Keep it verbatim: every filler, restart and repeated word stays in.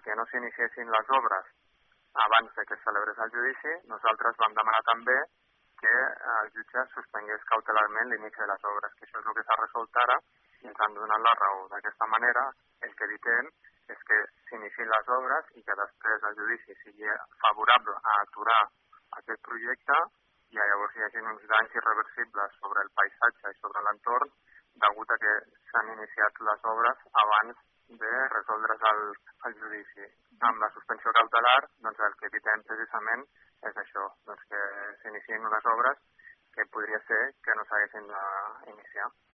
perquè no s'iniciessin les obres abans de que es celebrés el judici, nosaltres vam demanar també que el jutge suspengués cautelarment l'inici de les obres, que això és el que s'ha resolt ara i ens han donat la raó. D'aquesta manera, el que evitem és que s'iniciïn les obres i que després el judici sigui favorable a aturar aquest projecte i llavors hi hagi uns danys irreversibles sobre el paisatge i sobre l'entorn degut a que s'han iniciat les obres abans de resoldre's el, el judici. Amb la suspensió cautelar, doncs el que evitem precisament és això, doncs que s'iniciïn unes obres que podria ser que no s'haguessin d'iniciar.